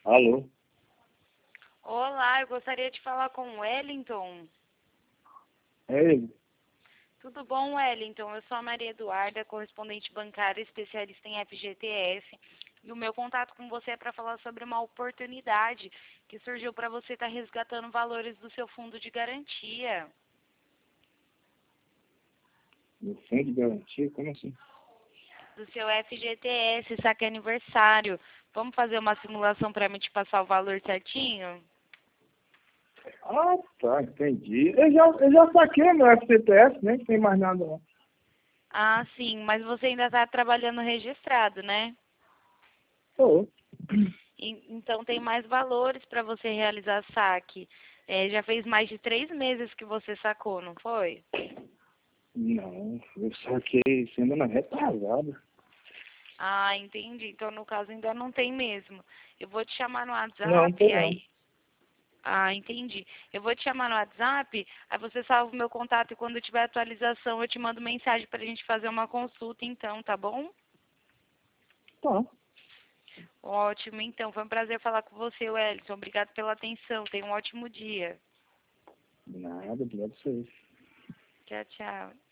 Alô? Olá, eu gostaria de falar com o Wellington. É ele? Tudo bom, Wellington? Eu sou a Maria Eduarda, correspondente bancária especialista em FGTS. E o meu contato com você é para falar sobre uma oportunidade que surgiu para você estar resgatando valores do seu fundo de garantia. No fundo de garantia? Como assim? Do seu FGTS, saque aniversário. Vamos fazer uma simulação para mim te passar o valor certinho? Ah, tá, entendi. Eu já saquei meu FCTS, nem tem mais nada lá. Ah, sim, mas você ainda está trabalhando registrado, né? Tô. Então tem mais valores para você realizar saque. Já fez mais de 3 meses que você sacou, não foi? Não, eu saquei semana retrasada. Ah, entendi. Então no caso ainda não tem mesmo. Eu vou te chamar no Não, WhatsApp, tem não. aí. Ah, entendi. Eu vou te chamar no WhatsApp, aí você salva o meu contato e quando tiver atualização eu te mando mensagem para a gente fazer uma consulta então, tá bom? Tá. Ótimo, então. Foi um prazer falar com você, Wellington. Obrigado pela atenção. Tenha um ótimo dia. Nada, obrigado a vocês. Tchau, tchau.